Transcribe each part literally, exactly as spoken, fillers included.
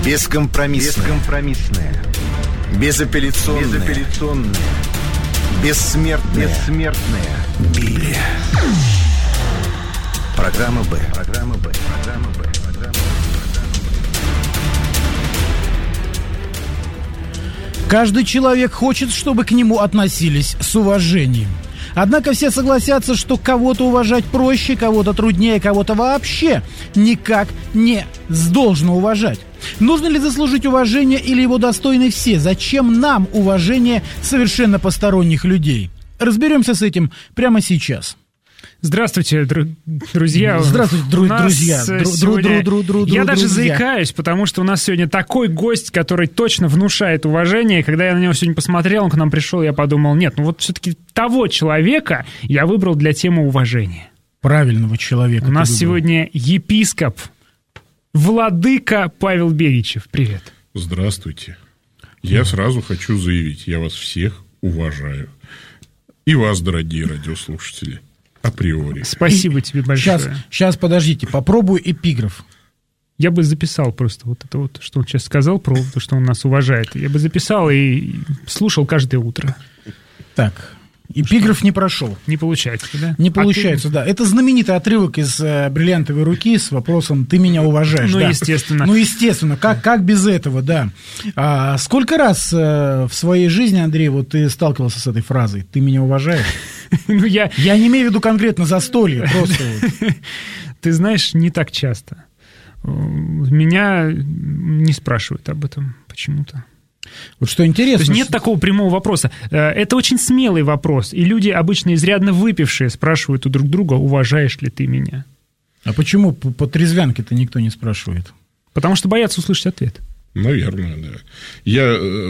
Бескомпромиссная. Бескомпромиссная. Безапелляционная. Безапелляционная. Бессмертная. Бессмертная. Библия. Программа «Б». Программа «Б». Программа «Б». Программа «Б». Каждый человек хочет, чтобы к нему относились с уважением. Однако все согласятся, что кого-то уважать проще, кого-то труднее, кого-то вообще никак не должно уважать. Нужно ли заслужить уважение или его достойны все? Зачем нам уважение совершенно посторонних людей? Разберемся с этим прямо сейчас. Здравствуйте, дру- друзья. Здравствуйте, дру- друзья. Дру- Сегодня... дру- дру- дру- Я дру- даже друзья. заикаюсь, потому что у нас сегодня такой гость, который точно внушает уважение. И когда я на него сегодня посмотрел, он к нам пришел, я подумал, нет, ну вот все-таки того человека я выбрал для темы уважения. Правильного человека. У нас выбрал. сегодня епископ, владыка Павел Бегичев. Привет. Здравствуйте. Я сразу хочу заявить, я вас всех уважаю. И вас, дорогие радиослушатели. Априори. Спасибо И тебе большое. Сейчас, сейчас, подождите, попробую эпиграф. Я бы записал просто вот это вот, что он сейчас сказал про то, что он нас уважает. Я бы записал и слушал каждое утро. Так, эпиграф не прошел. Не получается, да? Не А получается, ты- да. Это знаменитый отрывок из э, «Бриллиантовой руки» с вопросом «Ты меня уважаешь?» Ну, да. естественно. Ну, естественно. Как, как без этого, да. А, сколько раз э, в своей жизни, Андрей, вот ты сталкивался с этой фразой «Ты меня уважаешь»? Ну, я... Я не имею в виду конкретно застолье, просто вот. Ты знаешь, не так часто. Меня не спрашивают об этом почему-то. Вот что интересно. То есть нет такого прямого вопроса. Это очень смелый вопрос. И люди, обычно изрядно выпившие, спрашивают у друг друга, уважаешь ли ты меня? А почему по, по трезвянке-то никто не спрашивает? Потому что боятся услышать ответ. Наверное, да. Я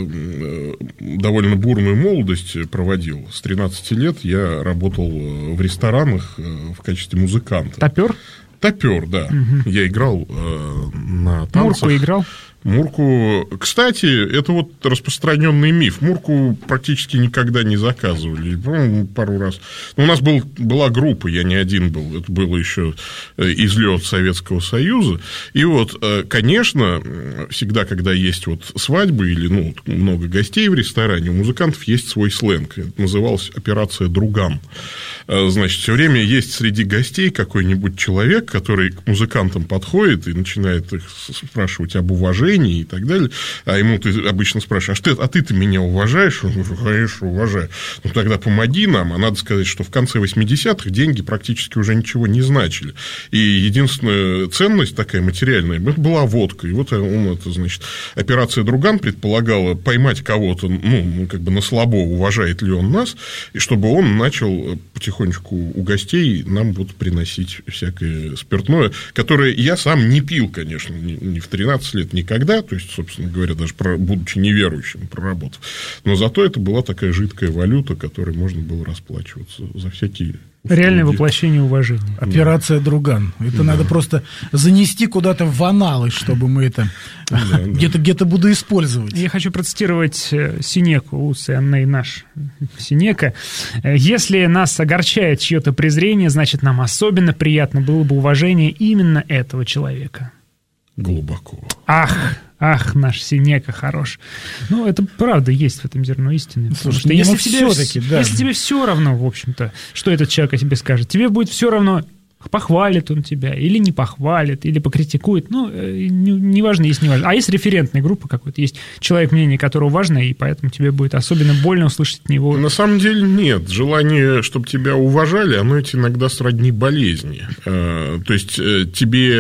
э, довольно бурную молодость проводил. С тринадцати лет я работал в ресторанах э, в качестве музыканта. Топер? Топер, да. Угу. Я играл э, на танцах. Мурку играл? Мурку... Кстати, это вот распространенный миф. Мурку практически никогда не заказывали. Ну, пару раз. Но у нас был, была группа, я не один был. Это было еще излет Советского Союза. И вот, конечно, всегда, когда есть вот свадьбы или ну, много гостей в ресторане, у музыкантов есть свой сленг. Это называлось «Операция Друган». Значит, все время есть среди гостей какой-нибудь человек, который к музыкантам подходит и начинает их спрашивать об уважении и так далее, а ему ты обычно спрашиваешь, а, ты, а ты-то меня уважаешь? Он говорит, конечно, уважаю. Ну, тогда помоги нам. А надо сказать, что в конце восьмидесятых деньги практически уже ничего не значили. И единственная ценность такая материальная, это была водка. И вот он, это, значит, операция Друган предполагала поймать кого-то, ну, как бы на слабо, уважает ли он нас, и чтобы он начал потихонечку у гостей нам вот приносить всякое спиртное, которое я сам не пил, конечно, ни в тринадцать лет никогда, то есть, собственно говоря, даже будучи неверующим, проработав. Но зато это была такая жидкая валюта, которой можно было расплачиваться за всякие... Реальное воплощение уважения. Операция Друган. Это да. Надо просто занести куда-то в аналы, чтобы мы это да, где-то, да. где-то буду использовать. Я хочу процитировать Сенеку, Луциан наш Сенека. «Если нас огорчает чье-то презрение, значит, нам особенно приятно было бы уважение именно этого человека». Глубоко. Ах, ах, наш Сенека хорош. Ну, это правда, есть в этом зерно истины. Слушай, что ну, если, ну, тебе, все-таки, да. если тебе все равно, в общем-то, что этот человек о тебе скажет, тебе будет все равно, похвалит он тебя, или не похвалит, или покритикует, ну, неважно, не есть не важно. А есть референтная группа какой-то, есть человек, мнение которого важно, и поэтому тебе будет особенно больно услышать от него. На самом деле нет. Желание, чтобы тебя уважали, оно ведь иногда сродни болезни. То есть тебе...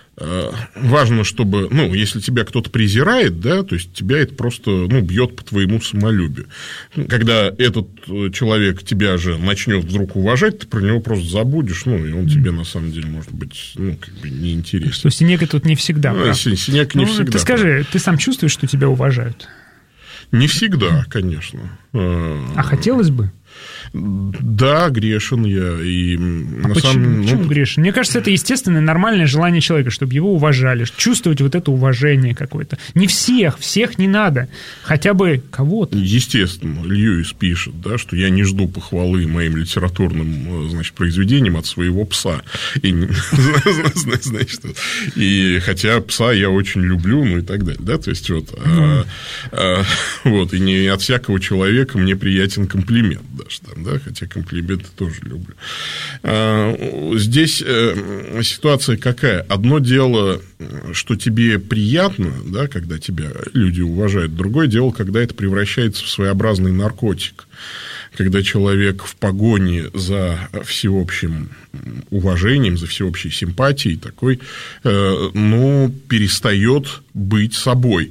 важно, чтобы, ну, если тебя кто-то презирает, да, то есть тебя это просто, ну, бьет по твоему самолюбию. Когда этот человек тебя же начнет вдруг уважать, ты про него просто забудешь, ну, и он тебе на самом деле может быть, ну, как бы неинтересен. Что Сенека тут не всегда. Ну, Сенека не ну, всегда. Ты скажи, прав. Ты сам чувствуешь, что тебя уважают? Не всегда, конечно. А хотелось бы? Да, грешен я. И а на почему, самом... почему ну, грешен? Мне кажется, это естественное, нормальное желание человека, чтобы его уважали, чувствовать вот это уважение какое-то. Не всех, всех не надо. Хотя бы кого-то. Естественно, Льюис пишет, да, что я не жду похвалы моим литературным, значит, произведениям от своего пса. И, значит, и хотя пса я очень люблю, ну и так далее. Да? То есть, вот, а, а, вот, и не от всякого человека мне приятен комплимент. Даже, там, да, хотя комплименты тоже люблю. А, здесь э, ситуация какая? Одно дело, что тебе приятно, да, когда тебя люди уважают. Другое дело, когда это превращается в своеобразный наркотик. Когда человек в погоне за всеобщим уважением, за всеобщей симпатией такой, э, ну, перестает быть собой.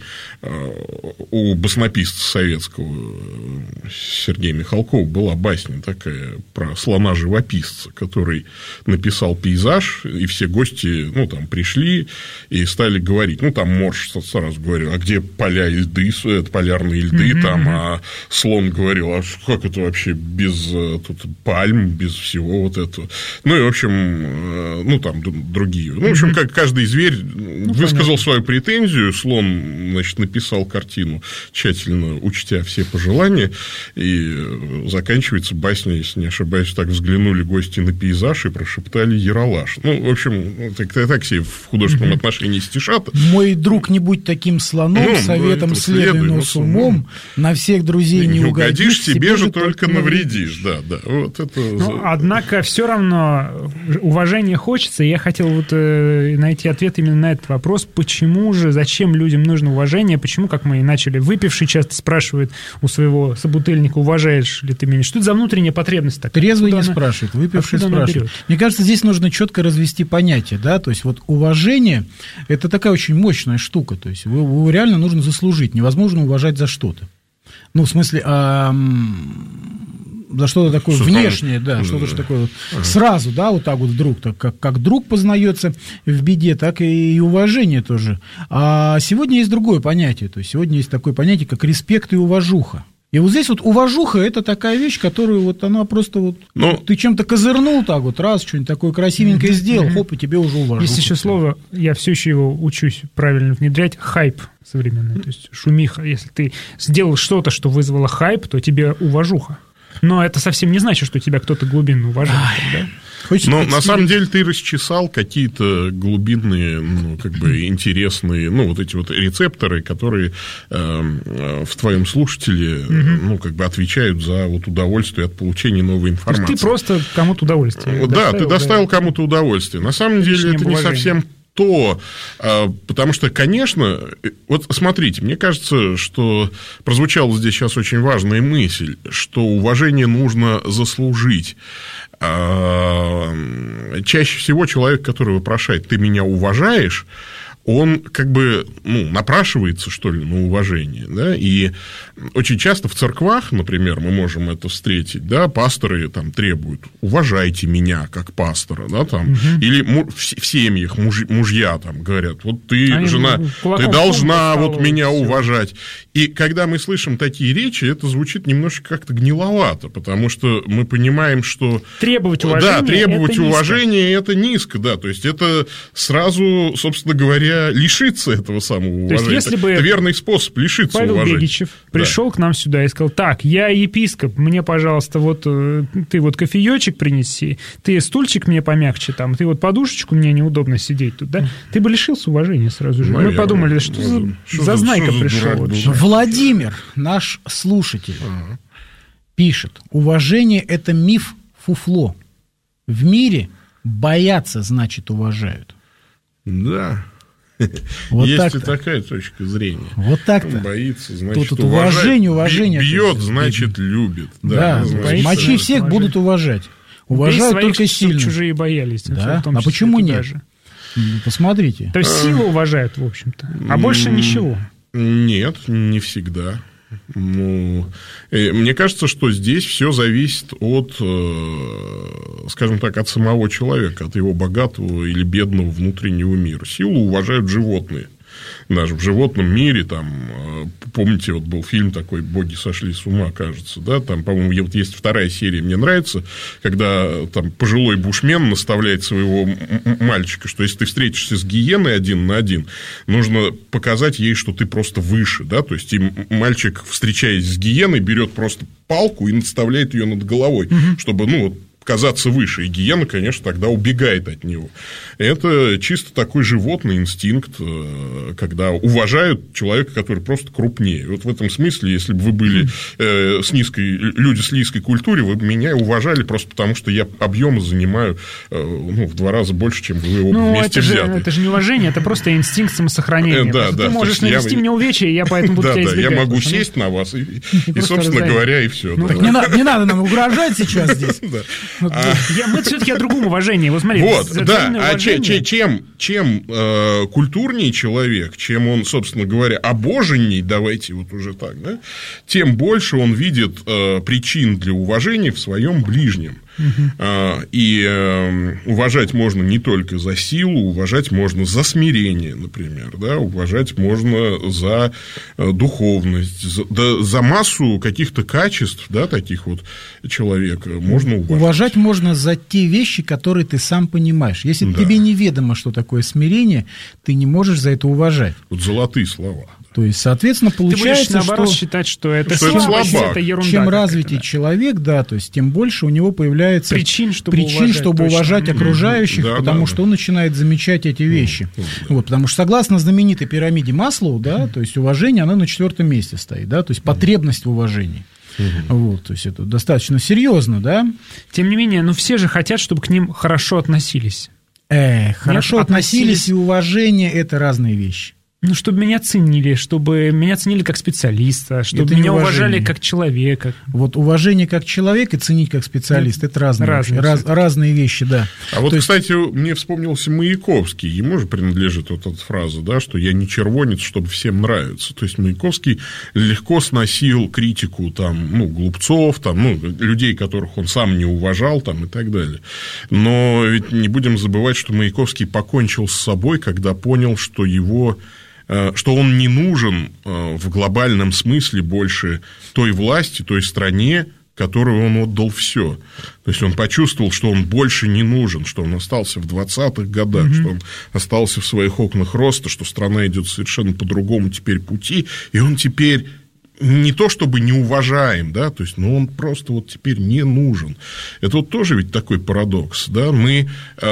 У баснописца советского Сергея Михалкова была басня такая про слона-живописца, который написал пейзаж, и все гости, ну, там, пришли и стали говорить, ну, там Морж сразу говорил, а где поля и льды, это полярные льды, mm-hmm. там, а слон говорил, а как это вообще без тут, пальм, без всего вот этого. Ну, и, в общем, ну, там, другие. Ну, в общем, как каждый зверь ну, высказал понятно. Свою претензию, слон, значит, написал картину, тщательно учтя все пожелания, и заканчивается басня, если не ошибаюсь, так взглянули гости на пейзаж и прошептали «Ералаш». Ну, в общем, так, так себе в художественном угу. отношении стишат. «Мой друг, не будь таким слоном, ну, советом следуй, но с умом, на всех друзей не, не угодишь, угодишь себе же только навредишь». Да, да, вот это... Ну, однако, все равно уважение хочется, и я хотел вот э, найти ответ именно на этот вопрос, почему же, зачем людям нужно уважение, почему, как мы и начали, выпивший часто спрашивает у своего собутыльника, уважаешь ли ты меня, что это за внутренняя потребность такая? Трезвый не она... спрашивает, выпивший спрашивает. Мне кажется, здесь нужно четко развести понятие, да, то есть вот уважение – это такая очень мощная штука, то есть его, его реально нужно заслужить, невозможно уважать за что-то. Ну, в смысле, а, за что-то такое что внешнее, там? Да, что-то что такое вот ага. сразу, да, вот так вот вдруг, так как, как друг познается в беде, так и уважение тоже. А сегодня есть другое понятие, то есть сегодня есть такое понятие, как респект и уважуха. И вот здесь вот уважуха – это такая вещь, которую вот она просто вот… Ну, ты чем-то козырнул так вот, раз, что-нибудь такое красивенькое mm-hmm. сделал, mm-hmm. хоп, и тебе уже уважуха. Есть еще слово, я все еще его учусь правильно внедрять, хайп современный, то есть шумиха. Если ты сделал что-то, что вызвало хайп, то тебе уважуха. Но это совсем не значит, что тебя кто-то глубинно уважает. Да? Хочется Но на самом деле ты расчесал какие-то глубинные, ну, как бы интересные, ну, вот эти вот рецепторы, которые э, в твоем слушателе, угу. ну, как бы отвечают за вот удовольствие от получения новой информации. То есть ты просто кому-то удовольствие. Да, доставил, ты доставил да, кому-то удовольствие. На самом деле это не совсем то, потому что, конечно, вот смотрите, мне кажется, что прозвучала здесь сейчас очень важная мысль, что уважение нужно заслужить. Чаще всего человек, который вопрошает, ты меня уважаешь, он как бы, ну, напрашивается, что ли, на уважение, да, и очень часто в церквах, например, мы можем это встретить, да, пасторы там требуют, уважайте меня как пастора, да, там, угу. или в семьях муж, мужья там говорят, вот ты, Они жена, ты должна вот меня все. уважать. И когда мы слышим такие речи, это звучит немножко как-то гниловато, потому что мы понимаем, что... Требовать уважения, да, требовать это уважения – это низко, да, то есть это сразу, собственно говоря, лишиться этого самого уважения. То есть, если бы это верный способ лишиться Павел уважения. Бегичев пришел да. к нам сюда и сказал, так, я епископ, мне, пожалуйста, вот ты вот кофеечек принеси, ты стульчик мне помягче, там, ты вот подушечку, мне неудобно сидеть тут, да? Ты бы лишился уважения сразу же. Наверное. Мы подумали, что за, что за знайка что пришел. Вообще? Владимир, наш слушатель, ага. пишет, уважение – это миф, фуфло. В мире боятся, значит, уважают. Да. Вот есть так-то. И такая точка зрения. Вот так-то. Он боится, значит, тут, тут уважение, уважение. Бьет, значит, любит. Да, да значит, мочи всех уважать. Будут уважать. Уважают только сильно. Чужие боялись. Да? А почему нет? Даже. Посмотрите. То есть силу уважают, в общем-то, а больше ничего. Нет, не всегда. Ну, мне кажется, что здесь все зависит от, скажем так, от самого человека, от его богатого или бедного внутреннего мира. Силу уважают животные. Даже в животном мире, там, помните, вот был фильм такой «Боги сошли с ума», кажется, да, там, по-моему, вот есть вторая серия, мне нравится, когда там пожилой бушмен наставляет своего мальчика, что если ты встретишься с гиеной один на один, нужно показать ей, что ты просто выше, да, то есть и мальчик, встречаясь с гиеной, берет просто палку и наставляет ее над головой, угу. чтобы, ну, вот, казаться выше, и гиена, конечно, тогда убегает от него. Это чисто такой животный инстинкт, когда уважают человека, который просто крупнее. Вот в этом смысле, если бы вы были э, с низкой, люди с низкой культурой, вы бы меня уважали просто потому, что я объемы занимаю э, ну, в два раза больше, чем вы оба ну, вместе это взяты. Же, это же не уважение, это просто инстинкт самосохранения. Да, да, ты можешь нанести я... мне увечья, и я поэтому буду да, тебя да, избегать. Я могу сесть на вас, и, и собственно говоря, и все. Ну, так не, на, не надо нам угрожать сейчас здесь. А... Я, мы все-таки о другом уважении. Вот, смотри, вот, да. А уважение... чем, чем э, культурнее человек, чем он, собственно говоря, обоженней, давайте вот уже так, да, тем больше он видит э, причин для уважения в своем ближнем. Uh-huh. И э, уважать можно не только за силу, уважать можно за смирение, например, да, уважать можно за э, духовность, за, да, за массу каких-то качеств, да, таких вот человека можно уважать. Уважать можно за те вещи, которые ты сам понимаешь. Если да. тебе неведомо, что такое смирение, ты не можешь за это уважать. Вот золотые слова. То есть, соответственно, получается, ты будешь, наоборот, что... считать, что это что слабость, это, это ерунда. Чем развитее да. человек, да, то есть, тем больше у него появляется причин, чтобы причин, уважать, чтобы уважать окружающих, да, потому да, что да. он начинает замечать эти вещи. Да. Вот, потому что, согласно знаменитой пирамиде Маслоу, да, то есть, уважение, оно на четвертом месте стоит, да, то есть, потребность в уважении. Угу. Вот, то есть, это достаточно серьезно, да. Тем не менее, ну, все же хотят, чтобы к ним хорошо относились. Э, хорошо Нет, относились, относились и уважение – это разные вещи. Ну, чтобы меня ценили, чтобы меня ценили как специалиста, чтобы это меня уважали как человека. Вот уважение как человека и ценить как специалист – это разные, разные, вещи, раз, разные вещи, да. А вот, То кстати, есть... мне вспомнился Маяковский, ему же принадлежит вот эта фраза, да, что «я не червонец, чтобы всем нравиться». То есть Маяковский легко сносил критику там, ну, глупцов, там, ну, людей, которых он сам не уважал там, и так далее. Но ведь не будем забывать, что Маяковский покончил с собой, когда понял, что его... что он не нужен в глобальном смысле больше той власти, той стране, которой он отдал все. То есть он почувствовал, что он больше не нужен, что он остался в двадцатых годах, mm-hmm. что он остался в своих окнах роста, что страна идет совершенно по другому теперь пути, и он теперь не то чтобы не уважаем, да, то есть, но он просто вот теперь не нужен. Это вот тоже ведь такой парадокс, да, мы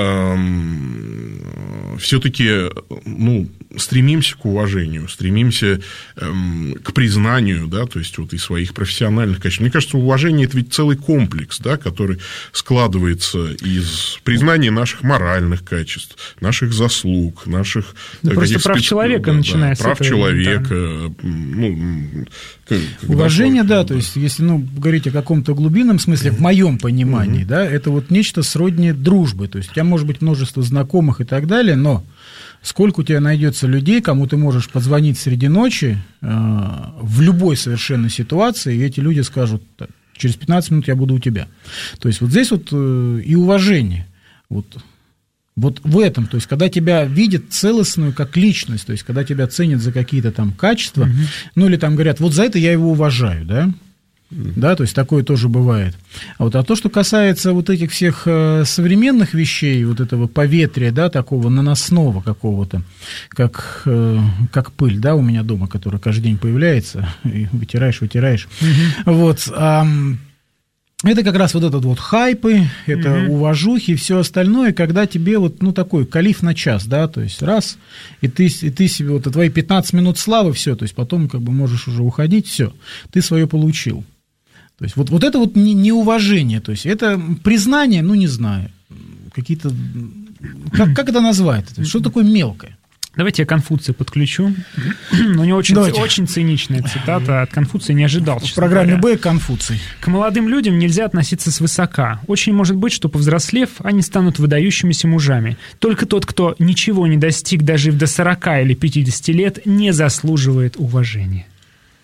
эм, все-таки, ну, стремимся к уважению, стремимся эм, к признанию, да, то есть, вот и своих профессиональных качеств. Мне кажется, уважение – это ведь целый комплекс, да, который складывается из признания наших моральных качеств, наших заслуг, наших... Да, просто прав спец... человека да, начинается. Прав человека, да. ну... Уважение, да, да, то есть, если, ну, говорить о каком-то глубинном смысле, в моем понимании, mm-hmm. да, это вот нечто сродни дружбы, то есть, у тебя может быть множество знакомых и так далее, но сколько у тебя найдется людей, кому ты можешь позвонить среди ночи э, в любой совершенно ситуации, и эти люди скажут, через пятнадцать минут я буду у тебя. То есть, вот здесь вот э, и уважение, вот. Вот в этом, то есть, когда тебя видят целостную как личность, то есть, когда тебя ценят за какие-то там качества, угу. ну, или там говорят, вот за это я его уважаю, да, угу. да, то есть, такое тоже бывает. А вот а то, что касается вот этих всех э, современных вещей, вот этого поветрия, да, такого наносного какого-то, как, э, как пыль, да, у меня дома, которая каждый день появляется, и вытираешь, вытираешь, угу. вот, а... Это как раз вот этот вот хайпы, это mm-hmm. уважухи и все остальное, когда тебе вот, ну, такой калиф на час, да, то есть раз, и ты, и ты себе, вот твои пятнадцать минут славы, все, то есть потом как бы можешь уже уходить, все, ты свое получил. То есть вот, вот это вот неуважение, то есть это признание, ну, не знаю, какие-то, как, как это назвать, что такое мелкое? Давайте я Конфуция подключу. У него очень, очень циничная цитата. От Конфуция не ожидал. В программе «Б» Конфуций. К молодым людям нельзя относиться свысока. Очень может быть, что, повзрослев, они станут выдающимися мужами. Только тот, кто ничего не достиг, дожив до сорока или пятидесяти лет, не заслуживает уважения.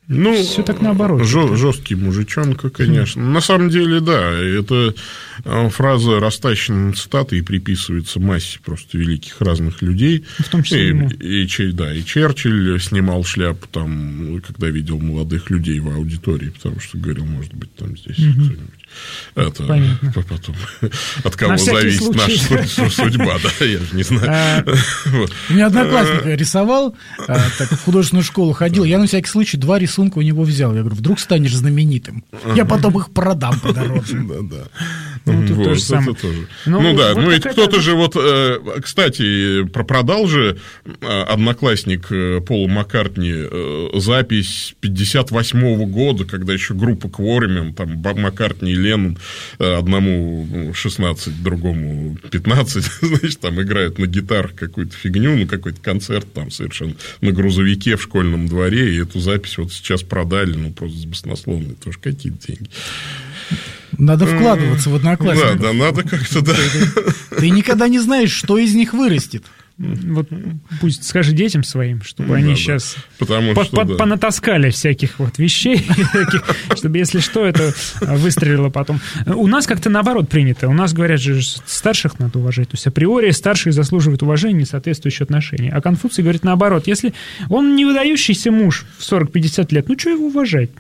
Ну, все так наоборот. Жё- жесткий мужичонка, конечно. На самом деле, да, это фраза растащена цитаты и приписывается массе просто великих разных людей. В том числе и, ему. И, и, да, и Черчилль снимал шляпу, там, когда видел молодых людей в аудитории, потому что говорил, может быть, там здесь угу. кто-нибудь. Это понятно. Потом от кого зависит наша судьба, да, я же не знаю. У меня одноклассник рисовал, так в художественную школу ходил, я на всякий случай два рисунка у него взял. Я говорю, вдруг станешь знаменитым, я потом их продам подороже. Да, да. Ну, тут вот, то же самое. Тоже. Ну, ну да, вот ну ведь кто-то же вот, кстати, продал же одноклассник Пола Маккартни запись пятьдесят восьмого года, когда еще группа Кворумен, там Маккартни и Леннон, одному шестнадцать, другому пятнадцать, значит, там играют на гитарах какую-то фигню, ну, какой-то концерт там совершенно на грузовике в школьном дворе, и эту запись вот сейчас продали, ну, просто баснословные тоже какие-то деньги. Надо вкладываться в одноклассников. Да, да, надо как-то, да. Ты, ты никогда не знаешь, что из них вырастет. Вот пусть скажи детям своим, чтобы они да, сейчас потому по- что, по- да. понатаскали всяких вот вещей, чтобы, если что, это выстрелило потом. У нас как-то наоборот принято. У нас говорят же, старших надо уважать. То есть априори старшие заслуживают уважения и соответствующие отношения. А Конфуций говорит наоборот. Если он не выдающийся муж в сорок-пятьдесят лет, ну что его уважать?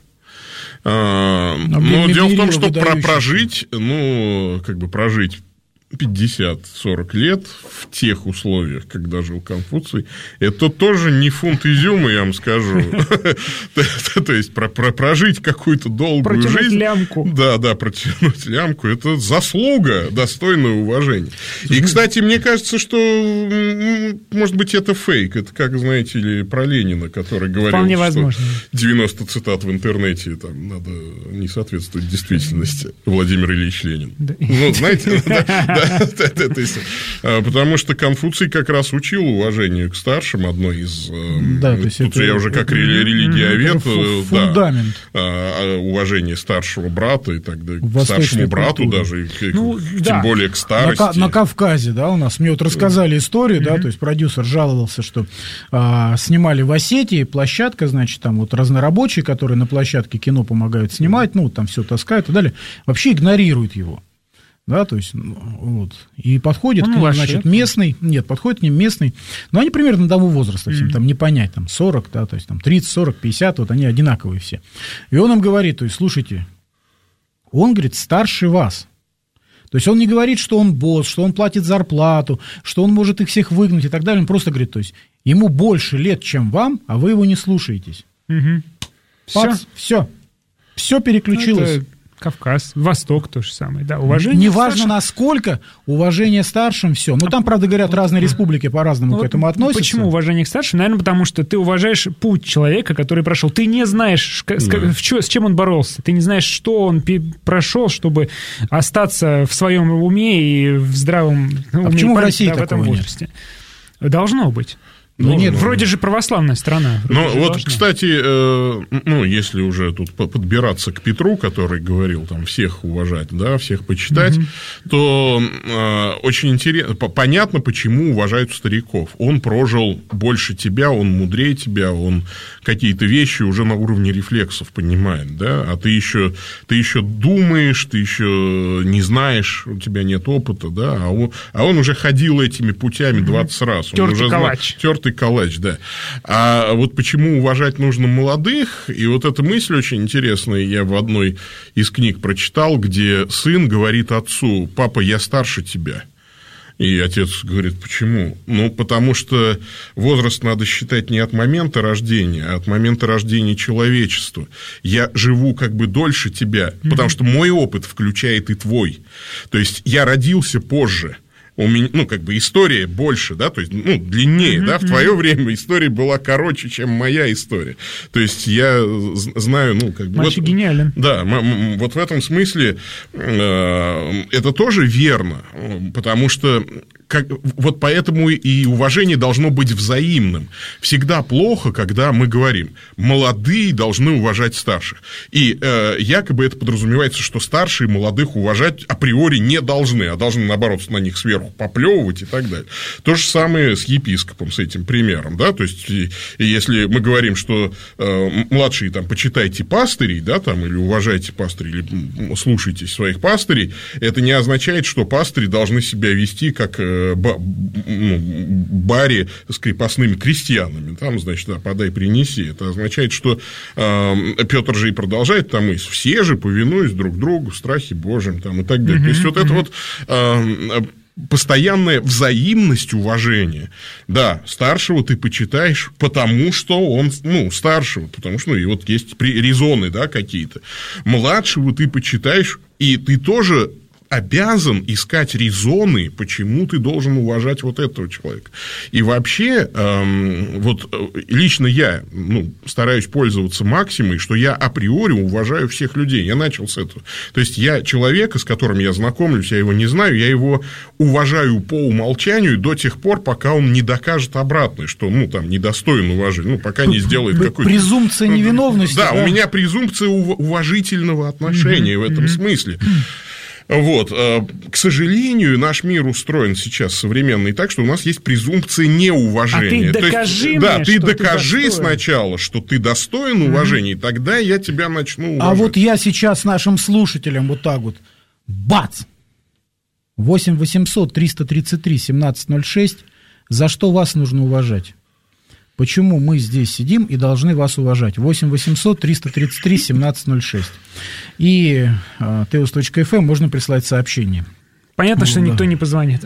А, но дело в том, что про прожить, ну, как бы прожить пятьдесят-сорок лет в тех условиях, когда жил Конфуций, это тоже не фунт изюма, я вам скажу. То есть прожить какую-то долгую жизнь. Протянуть лямку. Да, да, протянуть лямку. Это заслуга, достойное уважение. И, кстати, мне кажется, что, может быть, это фейк. Это, как, знаете ли, про Ленина, который говорил, вполне что возможно. девяносто цитат в интернете, там, надо не соответствовать действительности. Владимир Ильич Ленин. Ну, знаете, да. То есть, потому что Конфуций как раз учил уважению к старшим, одной из... Да, то есть тут это, я уже как это, религиовед, это фундамент. Да, уважение старшего брата и так далее, к старшему брату культуре. Даже, и, ну, тем да. более к старости. На, на Кавказе, да, у нас, мне вот рассказали историю, да, то есть продюсер жаловался, что а, снимали в Осетии, площадка, значит, там вот разнорабочие, которые на площадке кино помогают снимать, ну, там все таскают и так далее, вообще игнорируют его. Да, то есть, вот, и подходит ну, к ним, значит, местный, нет, подходит к ним местный, но они примерно того возраста, всем, mm-hmm. там, не понять, там, сорок, да, то есть, там, тридцать, сорок, пятьдесят, вот они одинаковые все. И он им говорит, то есть, слушайте, он, говорит, старше вас. То есть, он не говорит, что он босс, что он платит зарплату, что он может их всех выгнать и так далее, он просто говорит, то есть, ему больше лет, чем вам, а вы его не слушаетесь. Mm-hmm. Пац, все, все переключилось. Это... Кавказ, Восток то же самое, да, уважение неважно насколько, уважение старшим, все. Ну, там, правда, говорят, разные республики по-разному ну, к этому относятся. Почему уважение к старшим? Наверное, потому что ты уважаешь путь человека, который прошел. Ты не знаешь, да. с, с чем он боролся, ты не знаешь, что он прошел, чтобы остаться в своем уме и в здравом уме. А почему в России да, в этом возрасте? Нет? Должно быть. Ну, нет, вроде же православная страна. Ну, вот, должна. Кстати, э, ну, если уже тут подбираться к Петру, который говорил там всех уважать, да, всех почитать, угу. то э, очень интересно, понятно, почему уважают стариков. Он прожил больше тебя, он мудрее тебя, он какие-то вещи уже на уровне рефлексов понимает, да, а ты еще, ты еще думаешь, ты еще не знаешь, у тебя нет опыта, да, а он, а он уже ходил этими путями двадцать раз. Он тёртый уже калач. Знал, тёртый калач, да. А вот почему уважать нужно молодых, и вот эта мысль очень интересная, я в одной из книг прочитал, где сын говорит отцу: папа, я старше тебя. И отец говорит, почему? Ну, потому что возраст надо считать не от момента рождения, а от момента рождения человечества. Я живу как бы дольше тебя, mm-hmm. потому что мой опыт включает и твой. То есть, я родился позже. У меня, ну, как бы история больше, да, то есть, ну, длиннее, mm-hmm. да, в твое время история была короче, чем моя история. То есть, я знаю, ну, как бы... Мальчик вот, гениален. Да, вот в этом смысле э, это тоже верно, потому что как, вот поэтому и уважение должно быть взаимным. Всегда плохо, когда мы говорим, молодые должны уважать старших. И э, якобы это подразумевается, что старшие молодых уважать априори не должны, а должны, наоборот, на них сверху поплевывать и так далее. То же самое с епископом, с этим примером, да, то есть, и, и если мы говорим, что э, младшие, там, почитайте пастырей, да, там, или уважайте пастырей, или слушайте своих пастырей, это не означает, что пастыри должны себя вести как э, ба, ну, баре с крепостными крестьянами, там, значит, да, подай, принеси, это означает, что э, Петр же и продолжает, там, и все же повинуясь друг другу в страхе Божьем, там, и так далее, mm-hmm. то есть, вот это вот э, постоянная взаимность уважения. Да, старшего ты почитаешь, потому что он, ну, старшего, потому что, ну, и вот есть резоны, да, какие-то. Младшего ты почитаешь, и ты тоже обязан искать резоны, почему ты должен уважать вот этого человека. И вообще, эм, вот лично я, ну, стараюсь пользоваться максимой, что я априори уважаю всех людей. Я начал с этого. То есть, я человека, с которым я знакомлюсь, я его не знаю, я его уважаю по умолчанию до тех пор, пока он не докажет обратное, что, ну, там, недостоин уважения, ну, пока не сделает какой-то... Презумпция невиновности. Да, да, у меня презумпция уважительного отношения mm-hmm. в этом mm-hmm. смысле. Вот, к сожалению, наш мир устроен сейчас современный так, что у нас есть презумпция неуважения. А ты докажи есть, мне, да, ты что докажи ты сначала, что ты достоин уважения, mm-hmm. и тогда я тебя начну уважать. А вот я сейчас нашим слушателям вот так вот, бац! восемь восемьсот триста тридцать три семнадцать ноль шесть, за что вас нужно уважать? Почему мы здесь сидим и должны вас уважать? восемь восемьсот триста тридцать три семнадцать ноль шесть. И э, теос точка эф эм можно прислать сообщение. Понятно, ну, что да. никто не позвонит.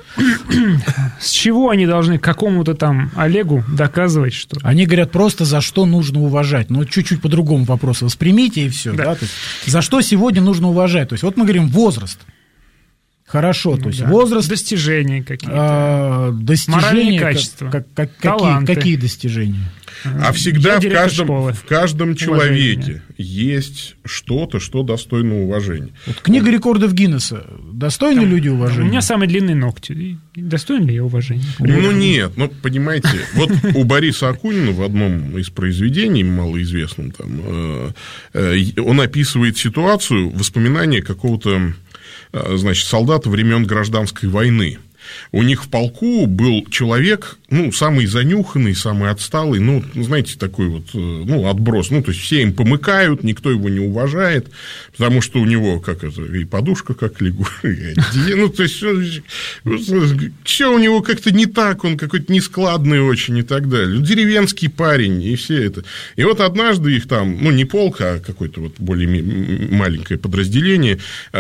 С чего они должны какому-то там Олегу доказывать, что... Они говорят просто, за что нужно уважать. Ну, чуть-чуть по-другому вопрос воспримите, и все. Да. Да? То есть, за что сегодня нужно уважать? То есть, вот мы говорим возраст. Хорошо, ну, то есть да. возраст... Достижения какие-то. А, достижения, моральные качества. Как, как, какие, какие достижения? А всегда в каждом, в каждом человеке есть что-то, что достойно уважения. Вот книга рекордов Гиннесса. Достойны там, люди уважения? У меня самые длинные ногти. Достойны ли я уважения? Ну, нет. Ну, понимаете, вот у Бориса Акунина в одном из произведений, малоизвестном, там, он описывает ситуацию, воспоминания какого-то, значит, солдата времен Гражданской войны. У них в полку был человек, ну, самый занюханный, самый отсталый, ну, знаете, такой вот, ну, отброс. Ну, то есть, все им помыкают, никто его не уважает, потому что у него, как это, и подушка, как лягушка, ну, то есть, все у него как-то не так, он какой-то нескладный очень и так далее. Деревенский парень, и все это. И вот однажды их там, ну, не полк, а какое-то вот более маленькое подразделение,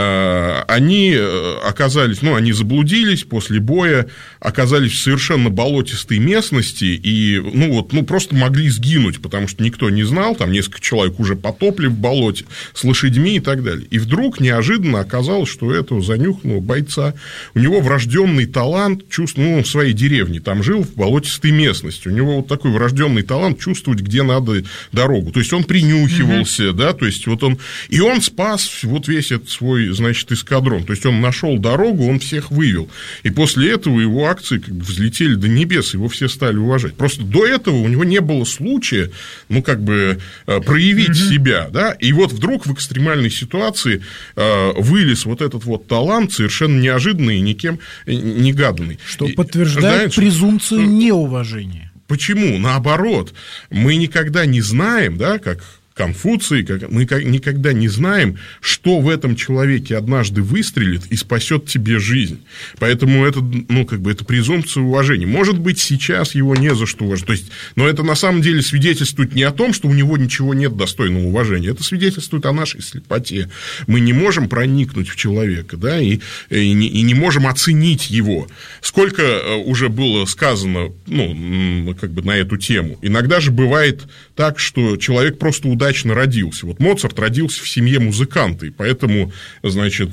они оказались, ну, они заблудились после боя, оказались в совершенно болотистой местности и, ну, вот, ну, просто могли сгинуть, потому что никто не знал, там несколько человек уже потопли в болоте с лошадьми и так далее. И вдруг неожиданно оказалось, что у этого занюханного бойца, у него врожденный талант, чувств, ну, в своей деревне, там жил в болотистой местности, у него вот такой врожденный талант чувствовать, где надо дорогу, то есть он принюхивался, mm-hmm. да, то есть вот он, и он спас вот весь этот свой, значит, эскадрон, то есть он нашел дорогу, он всех вывел, и после этого его акции как бы взлетели до небес, его все стали уважать. Просто до этого у него не было случая, ну, как бы, проявить mm-hmm. себя, да, и вот вдруг в экстремальной ситуации вылез вот этот вот талант, совершенно неожиданный и никем не гаданный. Что подтверждает Знаешь, презумпцию неуважения. Почему? Наоборот, мы никогда не знаем, да, как... Конфуций, как, мы никогда не знаем, что в этом человеке однажды выстрелит и спасет тебе жизнь. Поэтому это, ну, как бы, это презумпция уважения. Может быть, сейчас его не за что уважать. То есть, но это на самом деле свидетельствует не о том, что у него ничего нет достойного уважения. Это свидетельствует о нашей слепоте. Мы не можем проникнуть в человека, да, и, и, не, и не можем оценить его. Сколько уже было сказано, ну, как бы, на эту тему. Иногда же бывает так, что человек просто удаляется удачно родился. Вот Моцарт родился в семье музыканта, и поэтому, значит,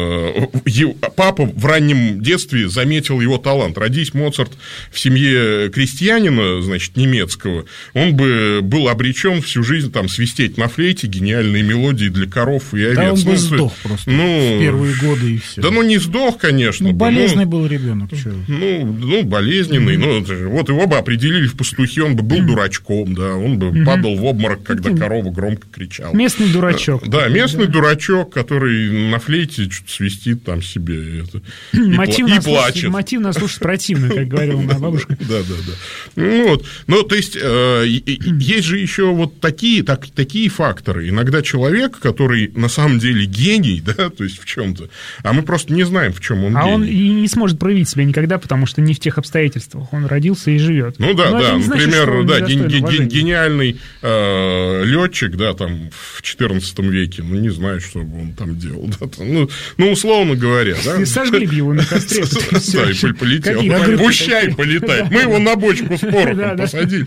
папа в раннем детстве заметил его талант. Родись Моцарт в семье крестьянина, значит, немецкого, он бы был обречен всю жизнь там свистеть на флейте гениальные мелодии для коров и овец. Да, он бы ну, сдох просто ну, в первые годы и все. Да ну не сдох, конечно. Ну, болезненный ну, был ребенок. Ну, ну, болезненный. Mm-hmm. Ну, вот его бы определили в пастухи, он бы был mm-hmm. дурачком, да, он бы mm-hmm. падал в обморок, когда mm-hmm. корова громко кричала. Местный дурачок. Да, местный да. дурачок, который на флейте что-то свистит там себе это, мотивно и, пла- и плачет. Мотивно слушать противно, как говорила моя бабушка. Да, да, да. Ну, вот. Ну, то есть, э, есть же еще вот такие, так, такие факторы. Иногда человек, который на самом деле гений, да, то есть в чем-то, а мы просто не знаем, в чем он а гений. А он и не сможет проявить себя никогда, потому что не в тех обстоятельствах. Он родился и живет. Ну да, Но да. Например, значит, да, ген- ген- гениальный э, летчик, да, там в четырнадцатом веке, ну не знаю, что бы он там делал, да, там, ну, ну условно говоря, да. И сожгли бы его на костре. Да, и полетел. Пущай полетает. Мы его на бочку с порохом посадили.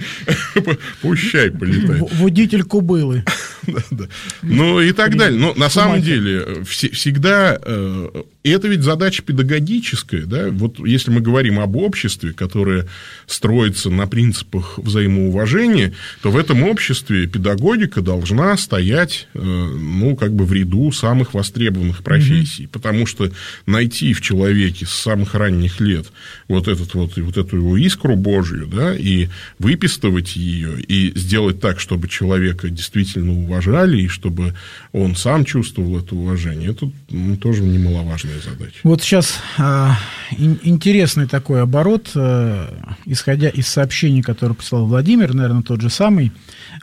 Пущай полетает. Водитель кобылы. Да, да. Ну и так далее. Но на самом деле всегда... И это ведь задача педагогическая, да, вот если мы говорим об обществе, которое строится на принципах взаимоуважения, то в этом обществе педагогика должна стоять, ну, как бы в ряду самых востребованных профессий, mm-hmm. потому что найти в человеке с самых ранних лет вот, этот вот, вот эту его искру Божью, да, и выпистывать ее, и сделать так, чтобы человека действительно уважали, и чтобы он сам чувствовал это уважение, это ну, тоже немаловажно. Задача. Вот сейчас э, интересный такой оборот, э, исходя из сообщений, которые прислал Владимир, наверное, тот же самый,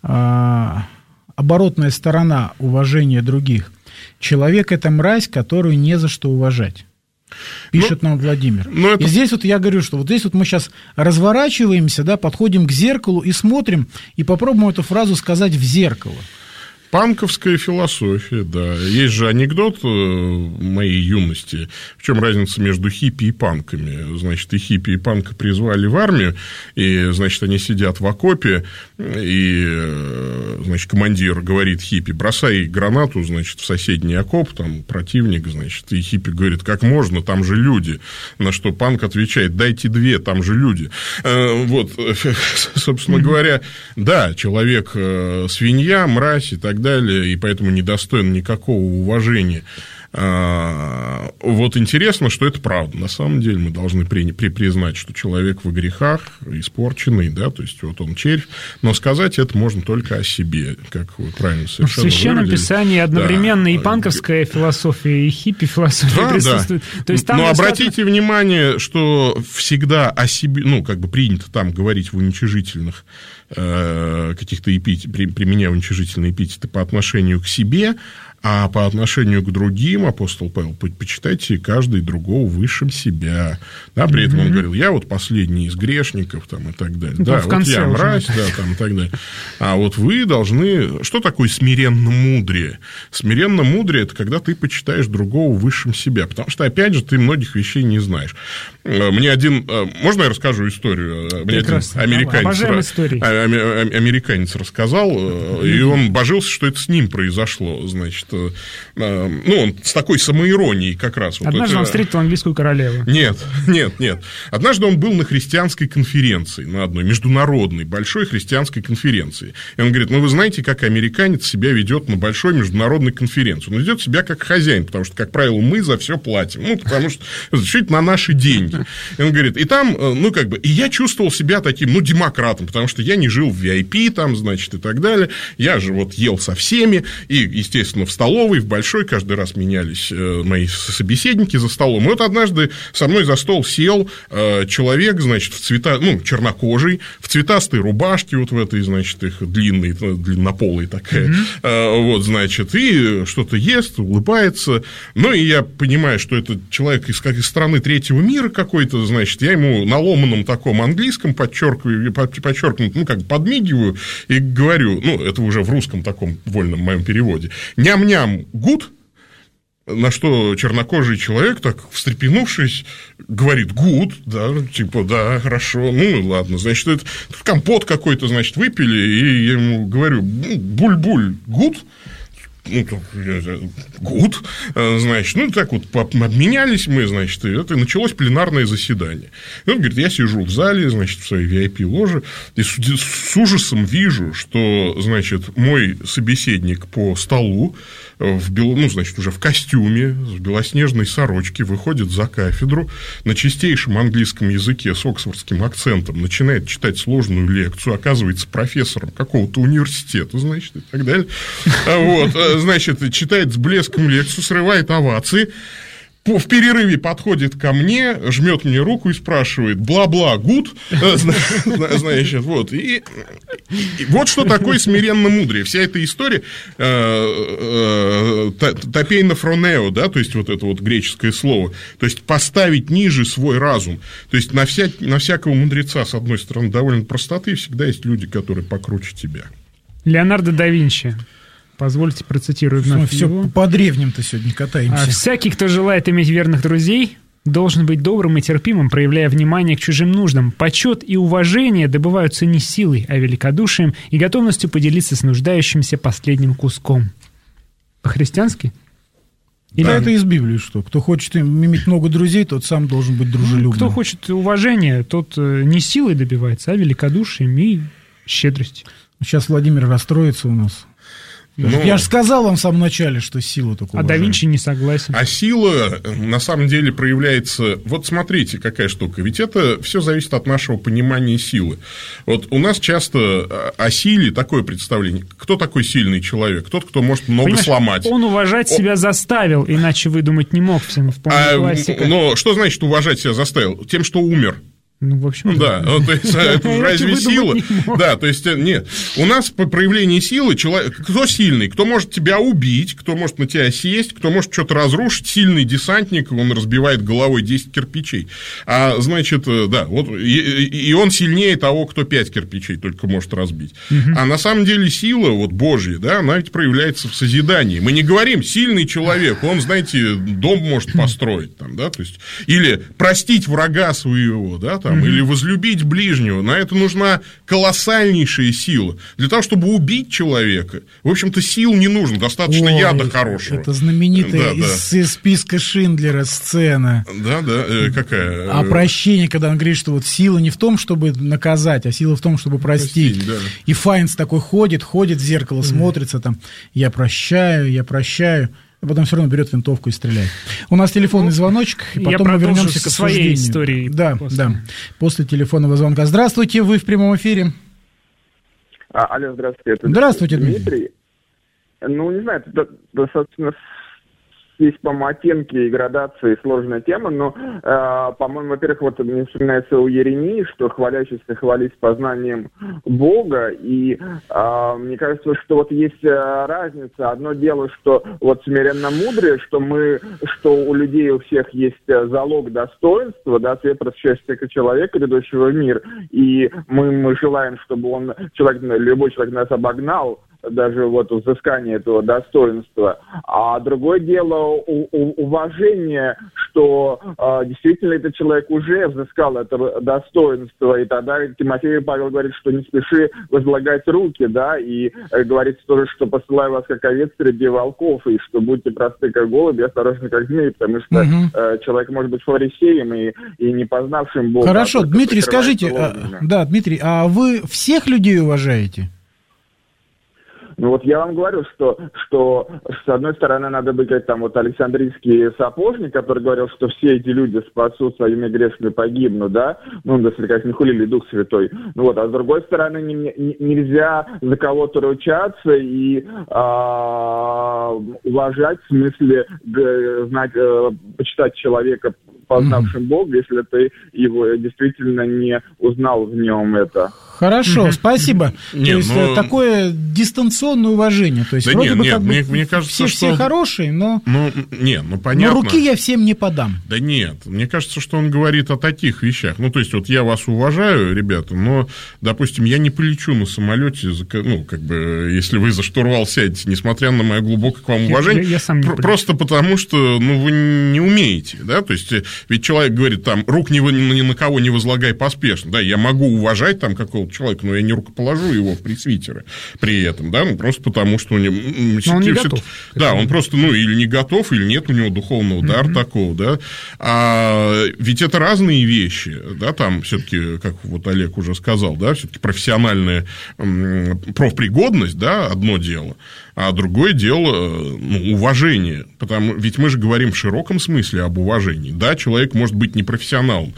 э, оборотная сторона уважения других. Человек – это мразь, которую не за что уважать. Пишет ну, нам Владимир. Ну, это... И здесь вот я говорю, что вот здесь вот мы сейчас разворачиваемся, да, подходим к зеркалу и смотрим, и попробуем эту фразу сказать в зеркало. Панковская философия, да. Есть же анекдот моей юности. В чем разница между хиппи и панками? Значит, и хиппи, и панка призвали в армию, и, значит, они сидят в окопе, и, значит, командир говорит хиппи: бросай гранату, значит, в соседний окоп, там противник, значит, и хиппи говорит: как можно, там же люди. На что панк отвечает: дайте две, там же люди. Вот, собственно говоря, да, человек свинья, мразь и так далее, и поэтому недостоин никакого уважения. Вот интересно, что это правда. На самом деле мы должны при, при, признать, что человек во грехах, испорченный, да, то есть вот он червь, но сказать это можно только о себе, как вы правильно совершенно в Священном выразили. Писании одновременно да. и панковская философия, и хиппи-философия да, присутствует. Да. То есть, там но достаточно... обратите внимание, что всегда о себе, ну, как бы принято там говорить в уничижительных э, каких-то эпитетах, при, применяя уничижительные эпитеты по отношению к себе, а по отношению к другим апостол Павел: почитайте каждый другого высшим себя. Да, при этом mm-hmm. он говорил: я вот последний из грешников, там, и так далее. Ну, да, вот я мразь, да, там, и так далее. А вот вы должны... Что такое смиренно-мудрее? Смиренно-мудрее – это когда ты почитаешь другого высшим себя. Потому что, опять же, ты многих вещей не знаешь. Мне один... Можно я расскажу историю? Мне один американец, американец рассказал, mm-hmm. и он божился, что это с ним произошло, значит. Ну, он с такой самоиронией как раз. Однажды вот это... он встретил английскую королеву. Нет, нет, нет. Однажды он был на христианской конференции, на одной международной большой христианской конференции. И он говорит: ну, вы знаете, как американец себя ведет на большой международной конференции? Он ведет себя как хозяин, потому что, как правило, мы за все платим. Ну, потому что чуть на наши деньги. И он говорит, и там, ну, как бы, и я чувствовал себя таким, ну, демократом, потому что я не жил в ви ай пи там, значит, и так далее. Я же вот ел со всеми, и, естественно, в столовой, в большой, каждый раз менялись мои собеседники за столом. И вот однажды со мной за стол сел человек, значит, в цвета, ну, чернокожий, в цветастой рубашке, вот в этой, значит, их длинной, длиннополой такая, mm-hmm. вот, значит, и что-то ест, улыбается. Ну, и я понимаю, что это человек из, как из страны третьего мира какой-то, значит, я ему на ломаном таком английском подчеркиваю, подчеркнут, ну, как бы подмигиваю и говорю, ну, это уже в русском таком вольном моем переводе: ням-ням, гуд. На что чернокожий человек, так встрепенувшись, говорит: гуд, да, типа, да, хорошо, ну, ладно, значит, это компот какой-то, значит, выпили, и я ему говорю: буль-буль, гуд? Ну, гуд, значит, ну, так вот обменялись мы, значит, и это началось пленарное заседание. И он говорит: я сижу в зале, значит, в своей ви ай пи-ложе, и с, с ужасом вижу, что, значит, мой собеседник по столу, в бел... ну, значит, уже в костюме, в белоснежной сорочке, выходит за кафедру, на чистейшем английском языке с оксфордским акцентом начинает читать сложную лекцию, оказывается профессором какого-то университета, значит, и так далее. Вот, значит, читает с блеском лекцию, срывает овации. В перерыве подходит ко мне, жмет мне руку и спрашивает: бла-бла, гуд, значит, вот. И, и вот что такое смиренно мудрее. Вся эта история э, э, топейна фронео, да, то есть вот это вот греческое слово, то есть поставить ниже свой разум. То есть на, вся, на всякого мудреца, с одной стороны, довольно простоты, всегда есть люди, которые покруче тебя. Леонардо да Винчи. Позвольте процитирую вновь все его. По древним-то сегодня катаемся. А всякий, кто желает иметь верных друзей, должен быть добрым и терпимым, проявляя внимание к чужим нуждам. Почет и уважение добываются не силой, а великодушием и готовностью поделиться с нуждающимся последним куском. По-христиански? Или... Да, это из Библии что? Кто хочет иметь много друзей, тот сам должен быть дружелюбным. Кто хочет уважения, тот не силой добивается, а великодушием и щедростью. Сейчас Владимир расстроится у нас. Но... Я же сказал вам в самом начале, что сила только А да Винчи не согласен. А сила, на самом деле, проявляется... Вот смотрите, какая штука. Ведь это все зависит от нашего понимания силы. Вот у нас часто о силе такое представление. Кто такой сильный человек? Тот, кто может много Понимаешь, сломать. Он уважать О... себя заставил, иначе выдумать не мог. Всем в а, но что значит уважать себя заставил? Тем, что умер. Ну, в общем, да. Ну, то есть, это разве сила? Да, то есть, нет. У нас по проявлению силы человек... Кто сильный? Кто может тебя убить? Кто может на тебя сесть? Кто может что-то разрушить? Сильный десантник, он разбивает головой десять кирпичей. А, значит, да, вот... И, и он сильнее того, кто пять кирпичей только может разбить. Угу. А на самом деле сила, вот, Божья, да, она ведь проявляется в созидании. Мы не говорим: сильный человек, он, знаете, дом может построить, там, да, то есть... Или простить врага своего, да, там, mm-hmm. или возлюбить ближнего. На это нужна колоссальнейшая сила. Для того, чтобы убить человека, в общем-то, сил не нужно, достаточно Ой, яда хорошего. Это знаменитая да, из, да. из списка Шиндлера сцена. Да, да, э, какая? О прощении, когда он говорит, что вот сила не в том, чтобы наказать, а сила в том, чтобы простить. простить да. И Файнс такой ходит, ходит в зеркало, mm-hmm. смотрится там: я прощаю, я прощаю. А потом все равно берет винтовку и стреляет. У нас телефонный звоночек, и потом мы вернемся к своей истории. Да, после. да. После телефонного звонка. Здравствуйте, вы в прямом эфире. А, алло, здравствуйте. Это здравствуйте, Дмитрий. Дмитрий. Ну, не знаю, это достаточно есть, по-моему, оттенки и градации, сложная тема, но, э, по-моему, во-первых, вот мне вспоминается у Еремии, что хвалящийся хвались познанием Бога, и э, мне кажется, что вот есть разница. Одно дело, что вот смиренно мудрые, что мы, что у людей у всех есть залог достоинства, да, свет просвещающего человека, грядущего в мир, и мы, мы желаем, чтобы он, человек, любой человек нас обогнал, даже вот взыскание этого достоинства. А другое дело у, у, уважение, что э, действительно этот человек уже взыскал это достоинство, и тогда Тимофей Павел говорит, что не спеши возлагать руки, да, и э, говорится тоже, что посылаю вас как овец среди волков, и что будьте просты как голуби, осторожны как змеи, потому что угу. э, человек может быть фарисеем и, и не познавшим Бога. Хорошо, Дмитрий, скажите, а, да, Дмитрий, а вы всех людей уважаете? Ну вот я вам говорю, что, что с одной стороны надо быть как там вот Александрийский сапожник, который говорил, что все эти люди спасутся, а ими грешные погибнут, да, ну, если как не хулили Дух Святой. Ну вот, а с другой стороны не, не, нельзя за кого-то ручаться и а, уважать, в смысле знать, почитать человека познавшим mm-hmm. Бога, если ты его действительно не узнал в нем это. Хорошо, mm-hmm. спасибо. Не, то есть ну... такое дистанционное уважение. То есть да вроде нет, бы нет, как мне, бы мне кажется, все, что... все хорошие, но... Ну, не, ну понятно. Но руки я всем не подам. Да нет, мне кажется, что он говорит о таких вещах. Ну, то есть, вот я вас уважаю, ребята, но, допустим, я не полечу на самолете, ну, как бы, если вы за штурвал сядете, несмотря на мое глубокое к вам уважение, я, я сам не просто потому, что, ну, вы не умеете, да, то есть, ведь человек говорит, там, рук ни, ни на кого не возлагай поспешно, да, я могу уважать там какого-то человека, но я не рукоположу его в пресвитеры при этом, да, ну, просто потому, что у него... Но он не готов. Да, он просто, ну, или не готов, или нет у него духовного дара mm-hmm. такого, да, а ведь это разные вещи, да, там все-таки, как вот Олег уже сказал, да, все-таки профессиональная профпригодность, да, одно дело, а другое дело, ну, уважение, потому, ведь мы же говорим в широком смысле об уважении, да, человек может быть не профессионалом,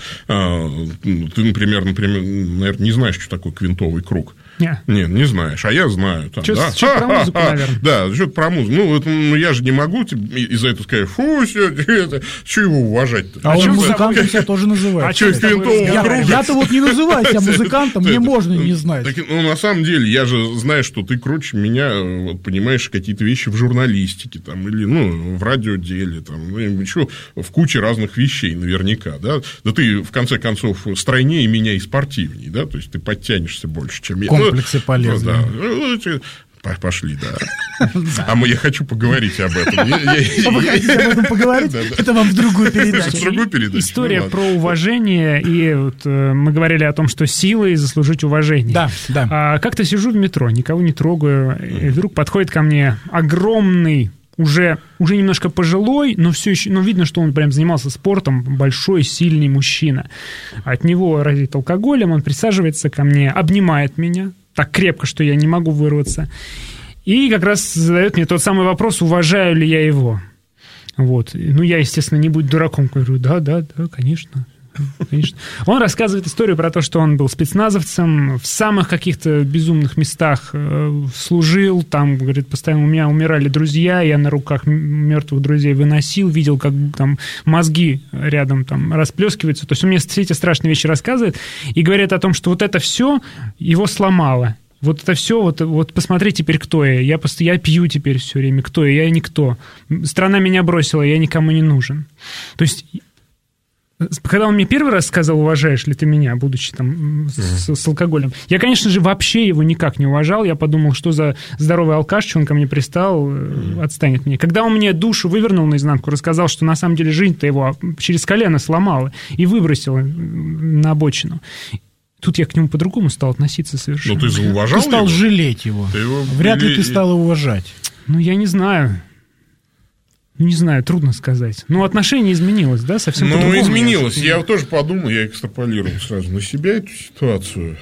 ты, например, например, наверное, не знаешь, что такое квинтовый круг. Нет. Нет, не знаешь, а я знаю. Там, что-то, да? что-то про музыку, наверное. Да, что-то про музыку. Ну, это, ну, я же не могу из-за этого сказать, фу, все, это, что его уважать-то? А, а он музыкантом себя тоже называет. А что, я, я-то вот не называю себя музыкантом, мне можно не знать. Так, ну, на самом деле, я же знаю, что ты круче меня, вот, понимаешь, какие-то вещи в журналистике, там, или, ну, в радиоделе, там, ну, еще в куче разных вещей наверняка, да. Да ты, в конце концов, стройнее меня и спортивнее, да, то есть ты подтянешься больше, чем я. Комплексы полезны. Да. Пошли, да. А я хочу поговорить об этом. Вы хотите об этом поговорить? Это вам в другую передачу. В другую передачу. История про уважение, и вот мы говорили о том, что силой заслужить уважение. Да, да. А как-то сижу в метро, никого не трогаю, и вдруг подходит ко мне огромный, уже, уже немножко пожилой, но все еще, ну, видно, что он прям занимался спортом, большой, сильный мужчина. От него разит алкоголем, он присаживается ко мне, обнимает меня так крепко, что я не могу вырваться, и как раз задает мне тот самый вопрос, уважаю ли я его. Вот. Ну, я, естественно, не будь дураком, говорю, да, да, да, конечно. Конечно. Он рассказывает историю про то, что он был спецназовцем, в самых каких-то безумных местах э, служил, там, говорит, постоянно у меня умирали друзья, я на руках мертвых друзей выносил, видел, как там мозги рядом там расплескиваются. То есть он мне все эти страшные вещи рассказывает и говорит о том, что вот это все его сломало. Вот это все, вот, вот посмотри теперь, кто я. Я, просто, я пью теперь все время, кто я, я никто. Страна меня бросила, я никому не нужен. То есть... Когда он мне первый раз сказал, уважаешь ли ты меня, будучи там с, с алкоголем, я, конечно же, вообще его никак не уважал. Я подумал, что за здоровый алкаш, что он ко мне пристал, отстанет мне. Когда он мне душу вывернул наизнанку, рассказал, что на самом деле жизнь-то его через колено сломала и выбросила на обочину. Тут я к нему по-другому стал относиться совершенно. Ну, ты зауважал Ты стал его? жалеть его. его. Вряд ли или... ты стал его уважать. Ну, я не знаю. Не знаю, трудно сказать. Но отношение изменилось, да, совсем ну, по-другому. Ну, изменилось. Я, я тоже подумал, я экстраполировал сразу на себя эту ситуацию.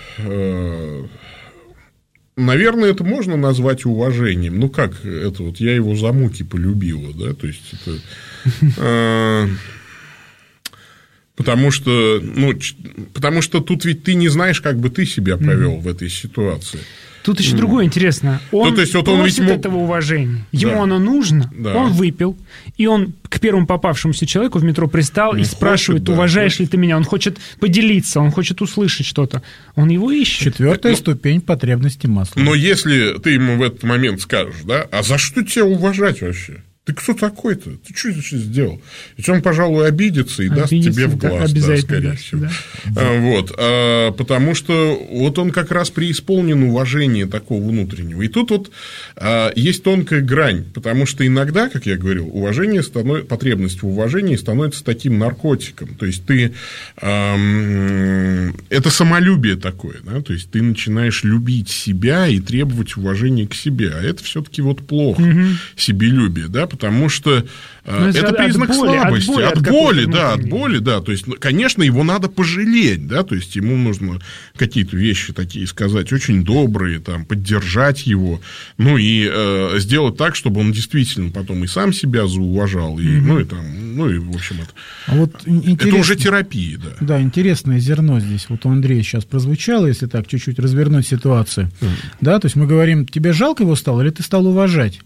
Наверное, это можно назвать уважением. Ну, как это вот, я его за муки полюбила, да, то есть это... Потому что, ну, потому что тут ведь ты не знаешь, как бы ты себя повел mm-hmm. в этой ситуации. Тут еще mm. другое интересно. Он ну, то есть, вот просит он ведь мог... этого уважения. Ему да. оно нужно, да. он выпил, и он к первому попавшемуся человеку в метро пристал он и спрашивает, хочет, уважаешь да, ли ты меня? Он хочет поделиться, он хочет услышать что-то. Он его ищет. Четвертая так, ступень потребности масла. Но если ты ему в этот момент скажешь, да, а за что тебя уважать вообще? Ты кто такой-то? Ты что здесь сделал? Ведь он, пожалуй, обидится и обидится, даст тебе в глаз, да, да, скорее даст, всего. Да. А, вот, а, потому что вот он как раз преисполнен уважения такого внутреннего. И тут вот а, есть тонкая грань, потому что иногда, как я говорил, уважение станов... потребность в уважении становится таким наркотиком. То есть ты... А, это самолюбие такое, да? То есть ты начинаешь любить себя и требовать уважения к себе. А это все-таки вот плохо, угу. себелюбие, да? Потому что ну, это признак боли, слабости, от боли, от от боли да, от боли, да, то есть, конечно, его надо пожалеть, да, то есть, ему нужно какие-то вещи такие сказать, очень добрые, там, поддержать его, ну, и э, сделать так, чтобы он действительно потом и сам себя зауважал, и, mm-hmm. ну, и там, ну, и, в общем, это, а вот это уже терапия, да. Да, интересное зерно здесь, вот у Андрея сейчас прозвучало, если так чуть-чуть развернуть ситуацию, mm-hmm. да, то есть, мы говорим, тебе жалко его стало, или ты стал уважать?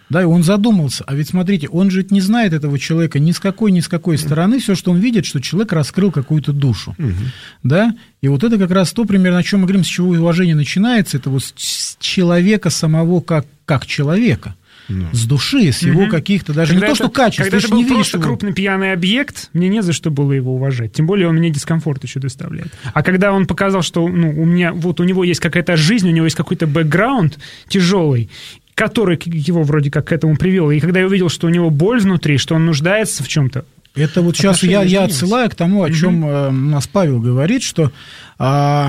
Да, и он задумался. А ведь, смотрите, он же не знает этого человека ни с какой, ни с какой стороны. Все, что он видит, что человек раскрыл какую-то душу. Угу. Да? И вот это как раз то, примерно, о чем мы говорим, с чего уважение начинается. Это вот с человека самого как, как человека. No. С души, с его угу. каких-то, даже когда не это, то, что качеств. Когда это был просто его... крупный пьяный объект, мне не за что было его уважать. Тем более он мне дискомфорт еще доставляет. А когда он показал, что ну, у меня, вот у него есть какая-то жизнь, у него есть какой-то бэкграунд тяжелый, который его вроде как к этому привел. И когда я увидел, что у него боль внутри, что он нуждается в чем-то. Это вот сейчас я, я отсылаю к тому, о чем mm-hmm. э, нас Павел говорит, что э,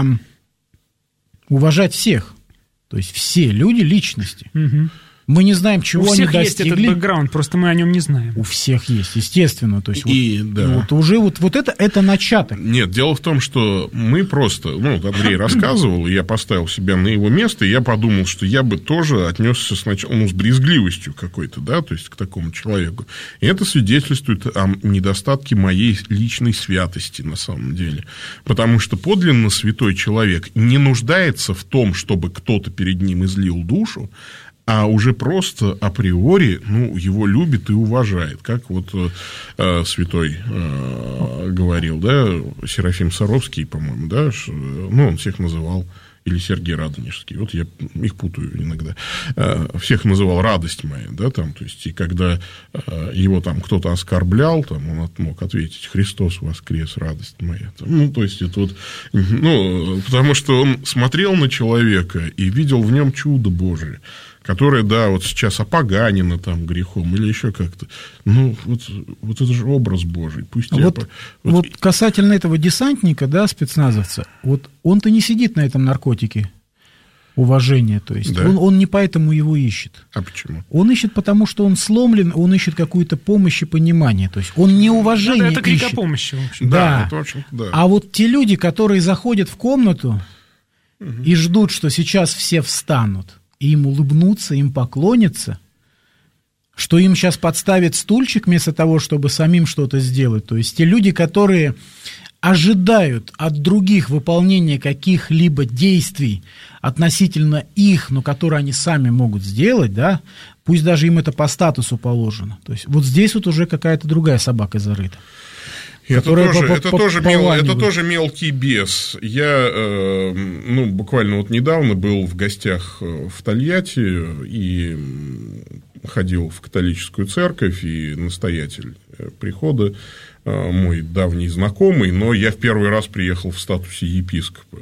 уважать всех. То есть все люди — личности. Mm-hmm. Мы не знаем, чего они достигли. У всех есть этот бэкграунд, просто мы о нем не знаем. У всех есть, естественно. То есть и, вот, да. вот уже вот, вот это, это начаток. Нет, дело в том, что мы просто... Ну, Андрей рассказывал, и я поставил себя на его место, и я подумал, что я бы тоже отнесся сначала ну, с брезгливостью какой-то, да, то есть к такому человеку. И это свидетельствует о недостатке моей личной святости на самом деле. Потому что подлинно святой человек не нуждается в том, чтобы кто-то перед ним излил душу, а уже просто априори ну, его любит и уважает. Как вот э, святой э, говорил, да, Серафим Саровский, по-моему, да, ш, ну, он всех называл, или Сергей Радонежский, вот я их путаю иногда, э, всех называл радость моя, да, там, то есть, и когда э, его там кто-то оскорблял, там, он мог ответить: Христос воскрес, радость моя. Там, ну, то есть, это вот, ну, потому что он смотрел на человека и видел в нем чудо Божие, которое, да, вот сейчас опоганено там грехом или еще как-то. Ну, вот, вот это же образ Божий. Пусть вот, я... вот... вот касательно этого десантника, да, спецназовца, вот он-то не сидит на этом наркотике уважения, то есть да? он, он не поэтому его ищет. А почему? Он ищет, потому что он сломлен, он ищет какую-то помощь и понимание, то есть он не уважение да, да, это крик ищет. О помощи, в общем. Да, да, это очень, да. А вот те люди, которые заходят в комнату угу. и ждут, что сейчас все встанут, и им улыбнутся, им поклонятся, что им сейчас подставят стульчик вместо того, чтобы самим что-то сделать. То есть те люди, которые ожидают от других выполнения каких-либо действий относительно их, но которые они сами могут сделать, да, пусть даже им это по статусу положено. То есть вот здесь вот уже какая-то другая собака зарыта. Это тоже, это, тоже мел, это тоже мелкий бес. Я, э, ну, буквально вот недавно был в гостях в Тольятти и ходил в католическую церковь, и настоятель прихода э, мой давний знакомый, но я в первый раз приехал в статусе епископа.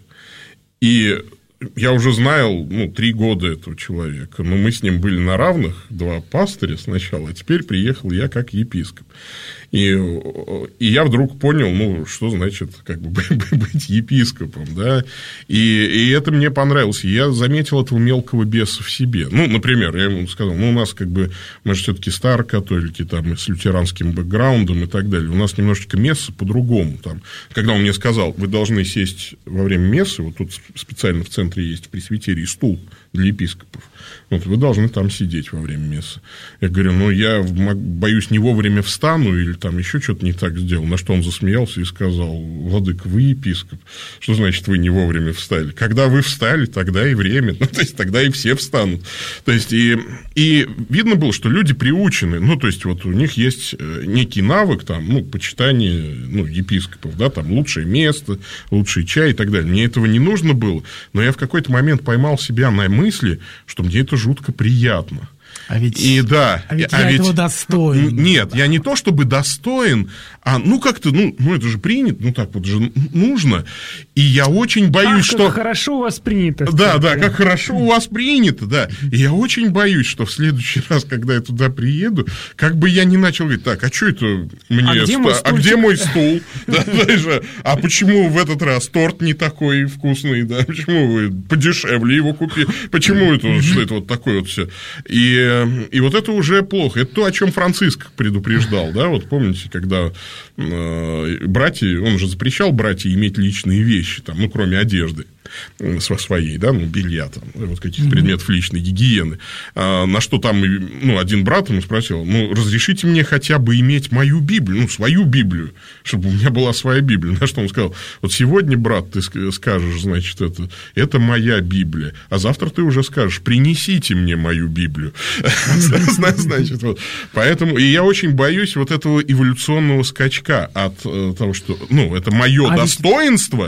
И я уже знал, ну, три года этого человека, но мы с ним были на равных, два пастыря сначала, а теперь приехал я как епископ. И, и я вдруг понял, ну, что значит как бы быть епископом, да, и, и это мне понравилось. Я заметил этого мелкого беса в себе. Ну, например, я ему сказал, ну, у нас как бы, мы же все-таки старокатолики, там, с лютеранским бэкграундом и так далее, у нас немножечко месса по-другому, там. Когда он мне сказал, вы должны сесть во время мессы, вот тут специально в центре есть в пресвитерии стул для епископов, вот вы должны там сидеть во время мессы. Я говорю, ну, я боюсь, не вовремя встану или там еще что-то не так сделал. На что он засмеялся и сказал, владыка, вы епископ. Что значит, вы не вовремя встали? Когда вы встали, тогда и время. Ну, то есть, тогда и все встанут. То есть, и, и видно было, что люди приучены. Ну, то есть, вот у них есть некий навык, там, ну, почитание, ну, епископов, да, там, лучшее место, лучший чай и так далее. Мне этого не нужно было, но я в какой-то момент поймал себя на мысли, что мне это жутко приятно. А ведь, и, да, а ведь а я ведь, этого достоин. Нет, я не то чтобы достоин, а ну как-то, ну, ну это же принято, ну так вот же нужно. И я очень боюсь, а, что... как хорошо у вас принято. Да, да, как хорошо у вас принято, да. И я очень боюсь, что в следующий раз, когда я туда приеду, как бы я не начал говорить, так, а что это мне... А где мой, а где мой стул? А почему в этот раз торт не такой вкусный, да? Почему вы подешевле его купили? Почему это, что это вот такое вот все? И И вот это уже плохо. Это то, о чем Франциск предупреждал, да, вот помните, когда э, братья, он же запрещал братья иметь личные вещи, там, ну, кроме одежды. со своей, да, ну, белья, там, вот каких-то mm-hmm. предметов личной гигиены. А, на что там, ну, один брат ему спросил, ну, разрешите мне хотя бы иметь мою Библию, ну, свою Библию, чтобы у меня была своя Библия. На что он сказал, вот сегодня, брат, ты скажешь, значит, это, это моя Библия, а завтра ты уже скажешь, принесите мне мою Библию. Значит, вот. Поэтому, и я очень боюсь вот этого эволюционного скачка от того, что, ну, это мое достоинство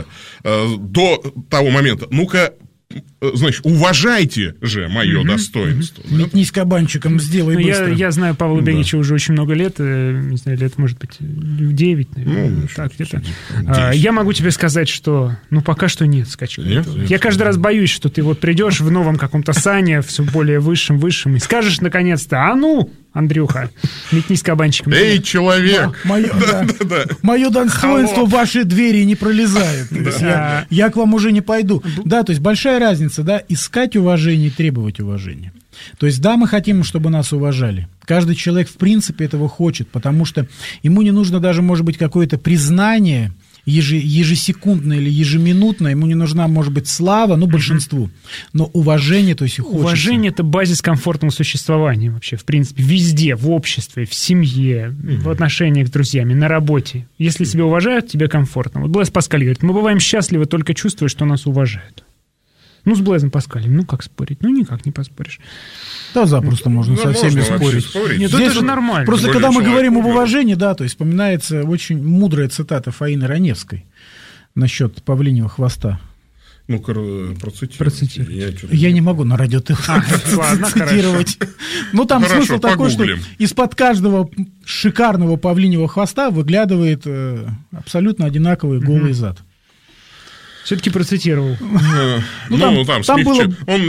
до того момента, ну-ка, значит, уважайте же мое угу, достоинство. Угу. Да? Метнись кабанчиком, сделай ну, быстро. Я, я знаю Павла Бегича да. уже очень много лет, не знаю, лет, может быть, девять, наверное, ну, так, где-то. А, я могу тебе сказать, что, ну, пока что нет скачка. Нет, нет, я каждый раз боюсь, что ты вот придешь в новом каком-то сане, все более высшем, высшем, и скажешь наконец-то, а ну, Андрюха, метнись кабанчиком. Эй, человек! Мое, да, да, да. Мое достоинство в ваши двери не пролезает. Да. Я, я к вам уже не пойду. Да, то есть большая разница, да, искать уважение и требовать уважения. То есть, да, мы хотим, чтобы нас уважали. Каждый человек, в принципе, этого хочет, потому что ему не нужно даже, может быть, какое-то признание ежесекундно или ежеминутно, ему не нужна, может быть, слава, ну, большинству, но уважение, то есть, хочется. Уважение – это базис комфортного существования вообще, в принципе, везде, в обществе, в семье, mm-hmm. в отношениях с друзьями, на работе. Если тебя уважают, тебе комфортно. Вот Блэз Паскаль говорит, мы бываем счастливы, только чувствуя, что нас уважают. Ну, с Блэзом Паскалем, ну, как спорить? Ну, никак не поспоришь. Да, запросто можно да, со всеми можно спорить. спорить. Нет, это же нормально. Просто когда мы говорим об уважении, да, то есть вспоминается очень мудрая цитата Фаины Раневской насчет павлиньего хвоста. Ну-ка, процитируйте. Процитируйте. Я, я не могу на радио цитировать. Ну, там смысл такой, что из-под каждого шикарного павлиньего хвоста выглядывает абсолютно одинаковый голый зад. Все-таки процитировал. Ну, там, там, там было... Он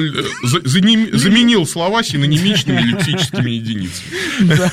заменил слова синонимичными лексическими единицами.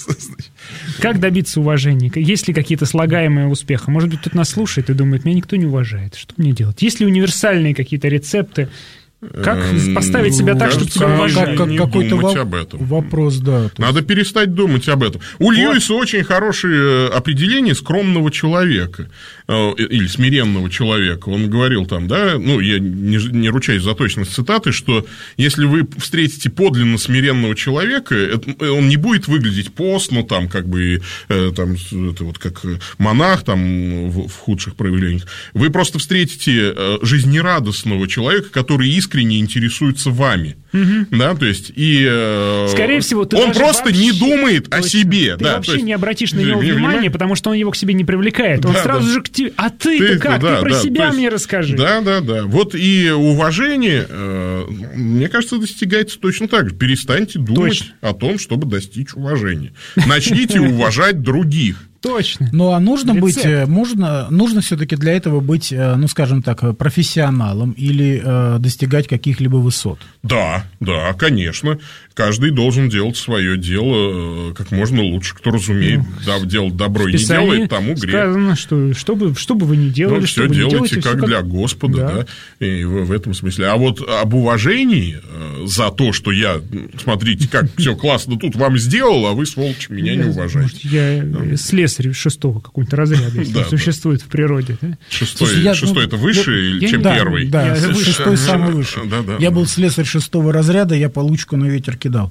Как добиться уважения? Есть ли какие-то слагаемые успеха? Может быть, кто-то нас слушает и думает, меня никто не уважает. Что мне делать? Есть ли универсальные какие-то рецепты? Как поставить себя так, чтобы тебя уважали? Как, какой-то во- об этом. вопрос, да. Надо есть... перестать думать об этом. У вот. Льюиса очень хорошее определение скромного человека или смиренного человека. Он говорил там, да, ну, я не, не ручаюсь за точность цитаты, что если вы встретите подлинно смиренного человека, он не будет выглядеть постно, там, как бы, там, это вот как монах, там, в, в худших проявлениях. Вы просто встретите жизнерадостного человека, который искренне интересуется вами. Угу. Да, то есть, и скорее всего, ты он просто вообще, не думает о себе. Ты да, вообще есть, не обратишь на него внимания, внимание? Потому что он его к себе не привлекает. Да, он сразу да. же к тебе. А ты-то ты, как? Да, ты про да, себя есть, мне расскажи. Да, да, да. Вот и уважение, мне кажется, достигается точно так же. Перестаньте думать точно. О том, чтобы достичь уважения. Начните уважать других. Точно. Ну, а нужно Рецепт. быть, можно, нужно все-таки для этого быть, ну, скажем так, профессионалом или э, достигать каких-либо высот? Да, да, конечно. Каждый должен делать свое дело как можно лучше. Кто разумеет да, делать добро и не делает, тому грех. Сказано, что что бы, что бы вы ни делали, ну, все делайте делаете, как, как для Господа, да. да, и в, в этом смысле. А вот об уважении за то, что я, смотрите, как все классно тут вам сделал, а вы, сволочь, меня не уважаете. Я слесарь шестого какого-нибудь разряда, если существует в природе. Шестой это выше, чем первый? Да, шестой самый выше. Я был слесарь шестого разряда, я получку на ветер кидал.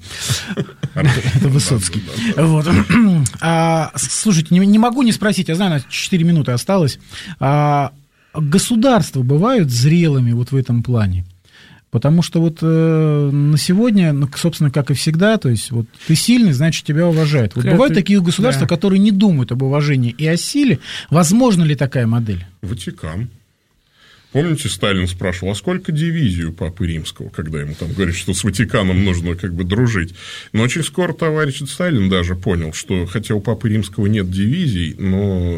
Это Высоцкий. Вот. А, слушайте, не, не могу не спросить, я знаю, на четыре минуты осталось. А, государства бывают зрелыми вот в этом плане? Потому что вот э, на сегодня, ну, собственно, как и всегда, то есть вот ты сильный, значит, тебя уважают. Вот бывают ты... такие государства, да. которые не думают об уважении и о силе. Возможна ли такая модель? Ватикан. Помните, Сталин спрашивал, а сколько дивизий у Папы Римского, когда ему там говорят, что с Ватиканом нужно как бы дружить. Но очень скоро товарищ Сталин даже понял, что хотя у Папы Римского нет дивизий, но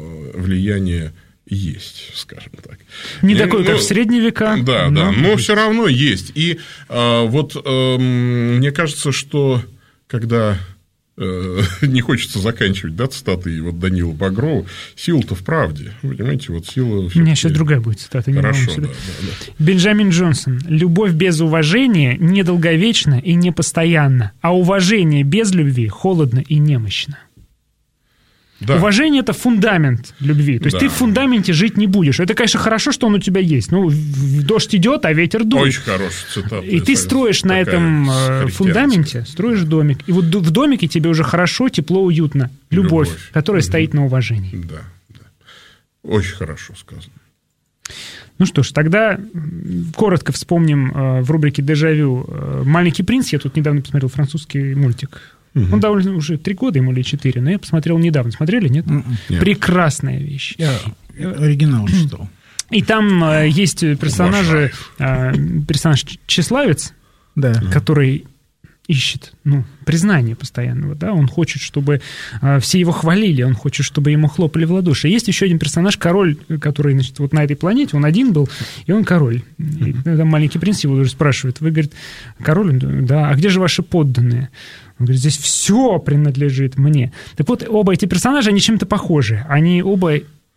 влияние есть, скажем так. Не и, такой, ну, как в средние века. Да, но... да, но все равно есть. И а, вот а, мне кажется, что когда... не хочется заканчивать, да, цитаты вот Данила Багрова. Сила-то в правде. Вы понимаете, вот сила... У меня сейчас другая будет цитата. Хорошо, да, да, да. Бенджамин Джонсон. Любовь без уважения недолговечна и непостоянна, а уважение без любви холодно и немощно. Да. Уважение – это фундамент любви. То есть да. ты в фундаменте жить не будешь. Это, конечно, хорошо, что он у тебя есть. Ну, дождь идет, а ветер дует. Очень хорошая цитата. И ты строишь на этом фундаменте, строишь домик. И вот в домике тебе уже хорошо, тепло, уютно. Любовь, Любовь. которая угу. стоит на уважении. Да, да. Очень хорошо сказано. Ну что ж, тогда коротко вспомним э, в рубрике «Дежавю» э, «Маленький принц». Я тут недавно посмотрел французский мультик. Угу. Он довольно уже три года ему или четыре, но я посмотрел недавно. Смотрели, нет? нет. Прекрасная вещь. Я оригинал читал. И там э, есть персонажи, э, персонаж Тщеславец, да. который ищет, ну, признание постоянного, да, он хочет, чтобы э, все его хвалили, он хочет, чтобы ему хлопали в ладоши. Есть еще один персонаж, король, который, значит, вот на этой планете, он один был, и он король. И там маленький принц его уже спрашивает, вы, говорит, король? Да, а где же ваши подданные? Он говорит, здесь все принадлежит мне. Так вот, оба эти персонажа, они чем-то похожи. Они оба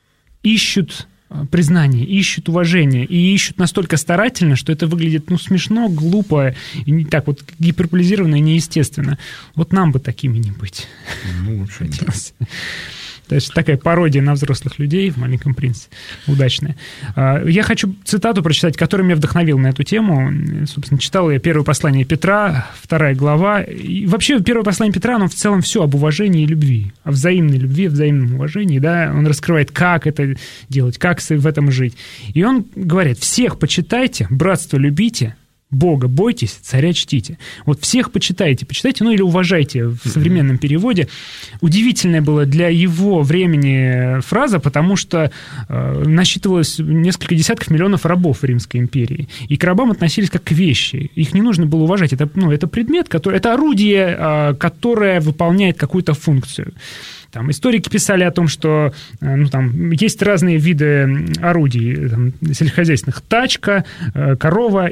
ищут признание, ищут уважение, и ищут настолько старательно, что это выглядит, ну, смешно, глупо, и не так вот гиперболизированно и неестественно. Вот нам бы такими не быть. Ну, в общем, да. То есть такая пародия на взрослых людей в «Маленьком принце». Удачная. Я хочу цитату прочитать, которая меня вдохновила на эту тему. Собственно, читал я первое послание Петра, вторая глава. И вообще, первое послание Петра, оно в целом все об уважении и любви, о взаимной любви, о взаимном уважении. Да? Он раскрывает, как это делать, как в этом жить. И он говорит, всех почитайте, братство любите, Бога бойтесь, царя чтите. Вот всех почитайте, почитайте, ну или уважайте в современном переводе. Удивительная была для его времени фраза, потому что э, насчитывалось несколько десятков миллионов рабов в Римской империи. И к рабам относились как к вещи. Их не нужно было уважать. Это, ну, это предмет, который, это орудие, э, которое выполняет какую-то функцию. Там, историки писали о том, что ну, там, есть разные виды орудий там, сельскохозяйственных. Тачка, корова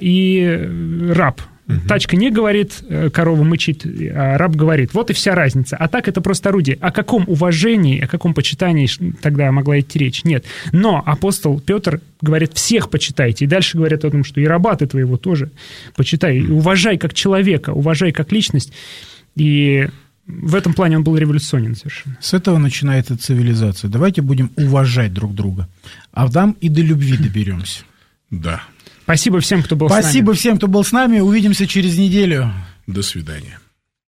и раб. Угу. Тачка не говорит, корова мычит, а раб говорит. Вот и вся разница. А так это просто орудие. О каком уважении, о каком почитании тогда могла идти речь? Нет. Но апостол Петр говорит, всех почитайте. И дальше говорят о том, что и раба ты твоего тоже почитай. И уважай как человека, уважай как личность. И в этом плане он был революционен совершенно. С этого начинается цивилизация. Давайте будем уважать друг друга. А там и до любви доберемся. Да. Спасибо всем, кто был с нами. Спасибо всем, кто был с нами. Увидимся через неделю. До свидания.